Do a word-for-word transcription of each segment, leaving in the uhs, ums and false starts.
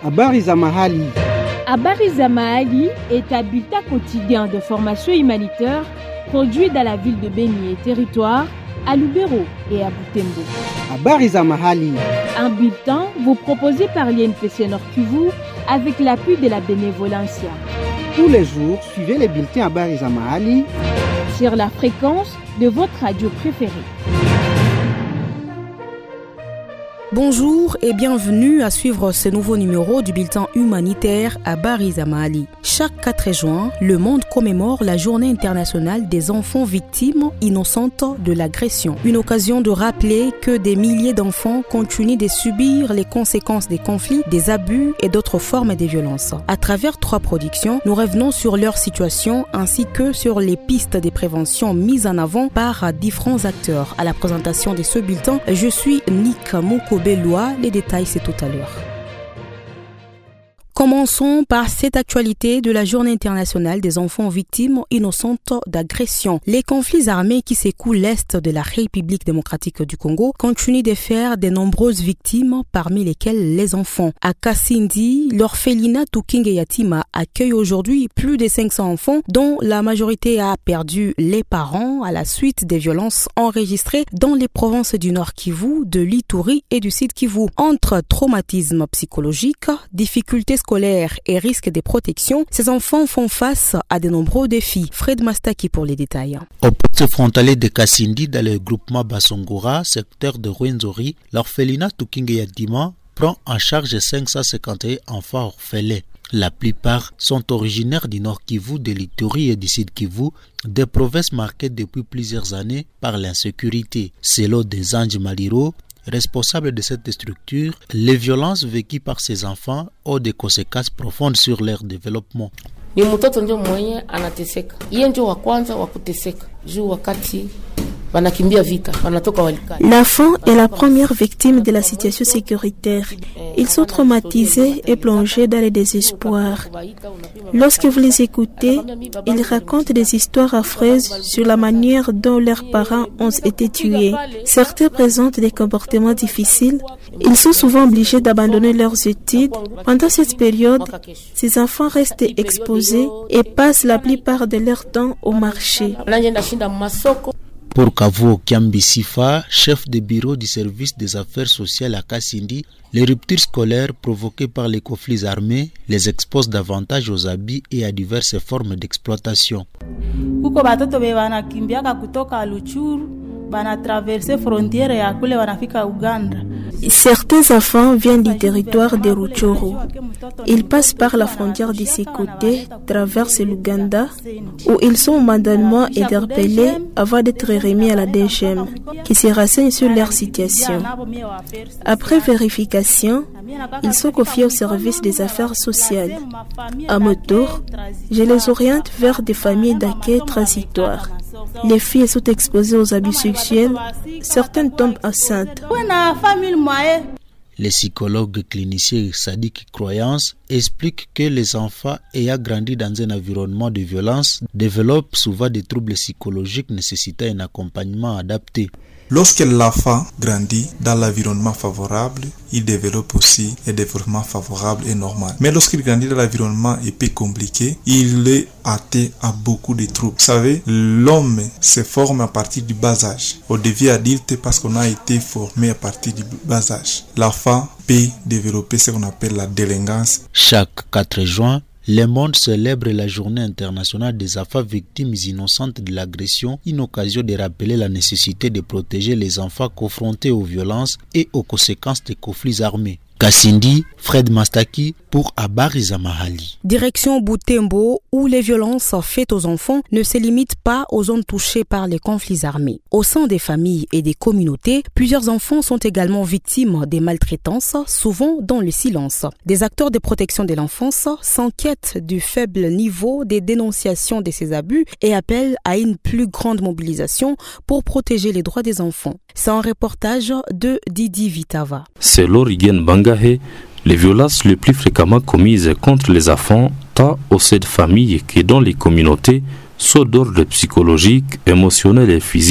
Habari za mahali. Habari za mahali est un bulletin quotidien de formation humanitaire produit dans la ville de Beni et territoire, à Lubero et à Butembo. Habari za mahali. Un bulletin vous proposé par l'I N P C Nord Kivu avec l'appui de la Bénévolencia. Tous les jours, suivez les bulletins Habari za mahali sur la fréquence de votre radio préférée. Bonjour et bienvenue à suivre ce nouveau numéro du bulletin humanitaire Habari za mahali. Chaque quatre juin, le monde commémore la journée internationale des enfants victimes innocentes de l'agression. Une occasion de rappeler que des milliers d'enfants continuent de subir les conséquences des conflits, des abus et d'autres formes de violence. À travers trois productions, nous revenons sur leur situation ainsi que sur les pistes de prévention mises en avant par différents acteurs. À la présentation de ce bulletin, je suis Nick Moko Belois, les détails c'est tout à l'heure. Commençons par cette actualité de la Journée internationale des enfants victimes innocentes d'agression. Les conflits armés qui secouent l'Est de la République démocratique du Congo continuent de faire de nombreuses victimes, parmi lesquelles les enfants. À Kasindi, l'orphelinat Tukinge Yatima accueille aujourd'hui plus de cinq cents enfants, dont la majorité a perdu les parents à la suite des violences enregistrées dans les provinces du Nord Kivu, de l'Ituri et du Sud Kivu. Entre traumatisme psychologique, difficultés scolaires et risques de protection, ces enfants font face à de nombreux défis. Fred Mastaki pour les détails. Au poste frontalier de Kasindi, dans le groupement Basongora, secteur de Rwenzori, l'orphelinat Tukinge Yatima prend en charge cinq cent cinquante et un enfants orphelins. La plupart sont originaires du Nord Kivu, de l'Ituri et du Sud Kivu, des provinces marquées depuis plusieurs années par l'insécurité. Selon des Anges Maliro, responsable de cette structure, les violences vécues par ces enfants ont des conséquences profondes sur leur développement. Ni mtoto ndio mwenye anateseka. Yeye ndio wa kwanza wa kuteseka. Juu wakati l'enfant est la première victime de la situation sécuritaire. Ils sont traumatisés et plongés dans le désespoir. Lorsque vous les écoutez, ils racontent des histoires affreuses sur la manière dont leurs parents ont été tués. Certains présentent des comportements difficiles. Ils sont souvent obligés d'abandonner leurs études. Pendant cette période, ces enfants restent exposés et passent la plupart de leur temps au marché. Pour Kavuo Kiambi Sifa, chef de bureau du service des affaires sociales à Kasindi, les ruptures scolaires provoquées par les conflits armés les exposent davantage aux abus et à diverses formes d'exploitation. Certains enfants viennent du territoire de Rutshuru. Ils passent par la frontière de ces côtés, traversent l'Ouganda, où ils sont mandatement interpellés avant d'être remis à la D G M, qui se renseigne sur leur situation. Après vérification, ils sont confiés au service des affaires sociales. À mon tour, je les oriente vers des familles d'accueil transitoires. Les filles sont exposées aux abus sexuels, certaines tombent enceintes. Les psychologues cliniciens Sadik Croyance expliquent que les enfants ayant grandi dans un environnement de violence développent souvent des troubles psychologiques nécessitant un accompagnement adapté. Lorsque l'enfant grandit dans l'environnement favorable, il développe aussi un développement favorable et normal. Mais lorsqu'il grandit dans l'environnement un peu compliqué, il est atteint à beaucoup de troubles. Vous savez, l'homme se forme à partir du bas âge. On devient adulte parce qu'on a été formé à partir du bas âge. L'enfant peut développer ce qu'on appelle la délinquance. Chaque quatre juin, le monde célèbre la journée internationale des enfants victimes innocentes de l'agression, une occasion de rappeler la nécessité de protéger les enfants confrontés aux violences et aux conséquences des conflits armés. Kasindi, Fred Mastaki pour Habari za mahali. Direction Butembo, où les violences faites aux enfants ne se limitent pas aux zones touchées par les conflits armés. Au sein des familles et des communautés, plusieurs enfants sont également victimes des maltraitances, souvent dans le silence. Des acteurs de protection de l'enfance s'inquiètent du faible niveau des dénonciations de ces abus et appellent à une plus grande mobilisation pour protéger les droits des enfants. C'est un reportage de Didi Vitava. C'est l'Origuen Bangahe. Les violences les plus fréquemment commises contre les enfants, tant au sein de familles que dans les communautés, sont d'ordre psychologique, émotionnel et physique.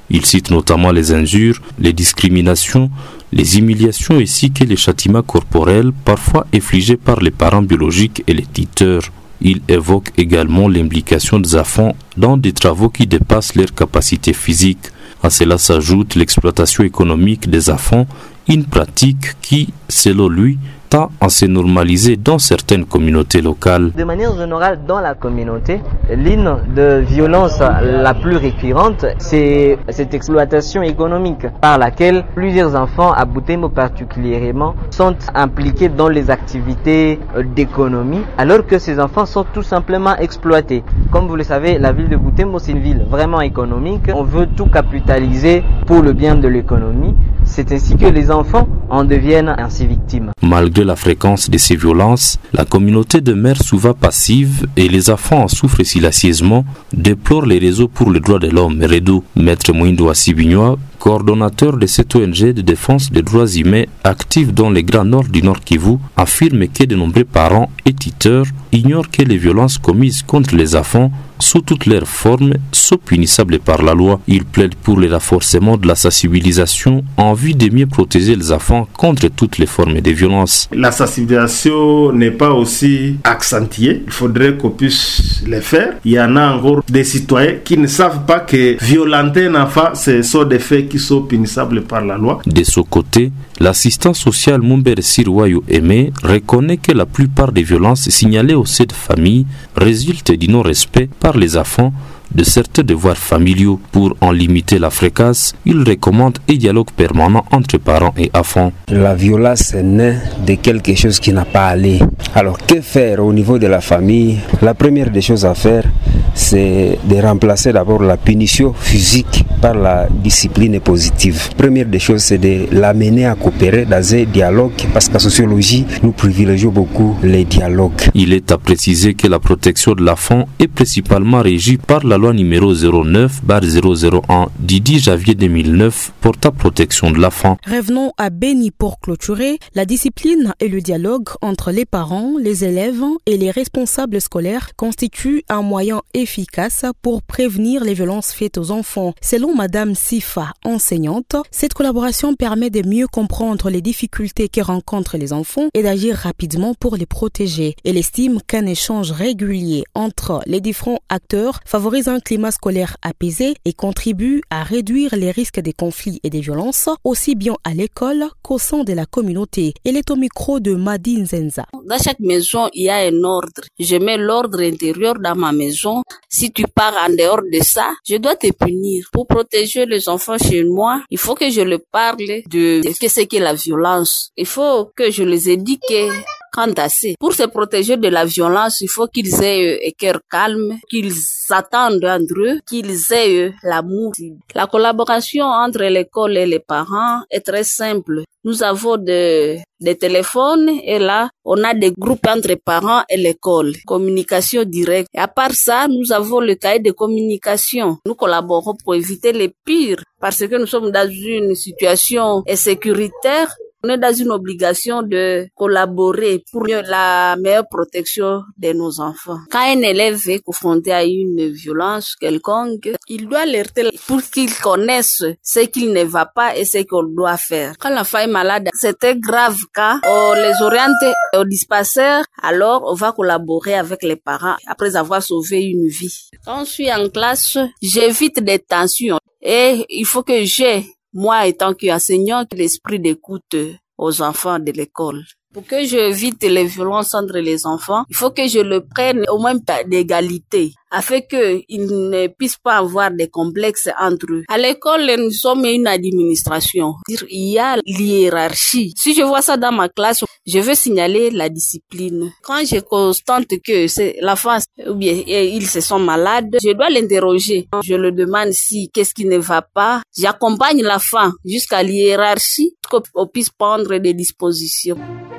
Il cite notamment les injures, les discriminations, les humiliations ainsi que les châtiments corporels parfois infligés par les parents biologiques et les tuteurs. Il évoque également l'implication des enfants dans des travaux qui dépassent leurs capacités physiques. À cela s'ajoute l'exploitation économique des enfants, une pratique qui, selon lui, tend à se normaliser dans certaines communautés locales. De manière générale, dans la communauté, l'une de violence la plus récurrente, c'est cette exploitation économique par laquelle plusieurs enfants à Butembo particulièrement sont impliqués dans les activités d'économie, alors que ces enfants sont tout simplement exploités. Comme vous le savez, la ville de Butembo, c'est une ville vraiment économique. On veut tout capitaliser pour le bien de l'économie. C'est ainsi que les enfants en deviennent ainsi victimes. Malgré la fréquence de ces violences, la communauté demeure souvent passive et les enfants en souffrent silencieusement, déplore les réseaux pour les droits de l'homme, REDO. Maître Mouindo Assibignoa, coordonnateur de cette O N G de défense des droits humains active dans les Grands Nord du Nord Kivu, affirme que de nombreux parents et tuteurs ignorent que les violences commises contre les enfants sous toutes leurs formes sont punissables par la loi. Il plaide pour le renforcement de la sensibilisation en vue de mieux protéger les enfants contre toutes les formes de violence. La sensibilisation n'est pas aussi accentuée, il faudrait qu'on puisse le faire. Il y en a encore des citoyens qui ne savent pas que violenter un enfant, ce sont des faits qui sont punissables par la loi. De son côté, l'assistant social Mumbere Sirwayo Aimé reconnaît que la plupart des violences signalées au sein de famille résultent du non-respect par les enfants de certains devoirs familiaux. Pour en limiter la fréquence, il recommande un dialogue permanent entre parents et enfants. La violence est née de quelque chose qui n'a pas allé. Alors que faire au niveau de la famille? La première des choses à faire, c'est de remplacer d'abord la punition physique par la discipline positive. Première des choses, c'est de l'amener à coopérer dans un dialogue, parce qu'en sociologie, nous privilégions beaucoup les dialogues. Il est à préciser que la protection de l'enfant est principalement régie par la loi numéro zéro neuf barre zéro zéro un du dix janvier deux mille neuf portant protection de l'enfant. Revenons à Beni pour clôturer. La discipline et le dialogue entre les parents, les élèves et les responsables scolaires constituent un moyen efficace pour prévenir les violences faites aux enfants. Selon Madame Sifa, enseignante, cette collaboration permet de mieux comprendre les difficultés que rencontrent les enfants et d'agir rapidement pour les protéger. Elle estime qu'un échange régulier entre les différents acteurs favorise un climat scolaire apaisé et contribue à réduire les risques des conflits et des violences, aussi bien à l'école qu'au sein de la communauté. Elle est au micro de Madi Nzenza. Dans chaque maison, il y a un ordre. Je mets l'ordre intérieur dans ma maison. Si tu pars en dehors de ça, je dois te punir. Pour protéger les enfants chez moi, il faut que je leur parle de ce que c'est que la violence. Il faut que je les éduque quant à ça. Pour se protéger de la violence, il faut qu'ils aient un cœur calme, qu'ils s'attendent entre eux, qu'ils aient l'amour. La collaboration entre l'école et les parents est très simple. Nous avons de, des téléphones et là, on a des groupes entre parents et l'école. Communication directe. Et à part ça, nous avons le cahier de communication. Nous collaborons pour éviter les pires parce que nous sommes dans une situation insécuritaire. On est dans une obligation de collaborer pour la meilleure protection de nos enfants. Quand un élève est confronté à une violence quelconque, il doit alerter pour qu'il connaisse ce qu'il ne va pas et ce qu'on doit faire. Quand l'enfant est malade, c'est un grave cas, on les oriente au dispensaire, alors on va collaborer avec les parents après avoir sauvé une vie. Quand je suis en classe, j'évite des tensions et il faut que j'ai moi, étant qu'enseignant, l'esprit d'écoute aux enfants de l'école. Pour que j'évite les violences entre les enfants, il faut que je le prenne au même d'égalité, afin qu'ils ne puissent pas avoir des complexes entre eux. À l'école, nous sommes une administration. Il y a l'hiérarchie. Si je vois ça dans ma classe, je veux signaler la discipline. Quand je constate que c'est l'enfant ou bien ils se sont malades, je dois l'interroger. Je le demande si qu'est-ce qui ne va pas. J'accompagne l'enfant jusqu'à l'hiérarchie pour qu'on puisse prendre des dispositions.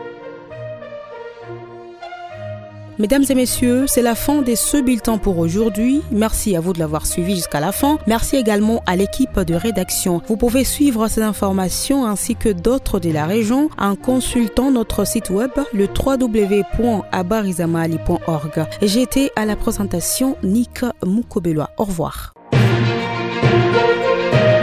Mesdames et messieurs, c'est la fin de ce bulletin pour aujourd'hui. Merci à vous de l'avoir suivi jusqu'à la fin. Merci également à l'équipe de rédaction. Vous pouvez suivre ces informations ainsi que d'autres de la région en consultant notre site web le w w w point abarizamali point org. J'étais à la présentation Nika Moukobelwa. Au revoir.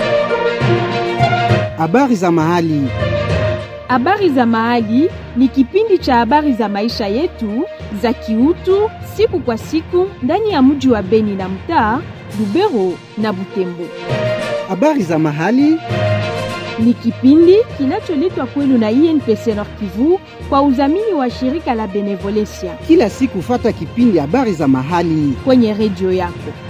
Habari za mahali. Habari za mahali ni kipindi cha habari za maisha yetu za kiutu siku kwa siku ndani ya mji wa Beni na mtaa Lubero na Butembo. Habari za mahali ni kipindi kinacholetwa kwenu na I N P C Nord Kivu kwa udhamini wa shirika la Benevolencia. Kila siku fata kipindi habari za mahali kwenye redio yako.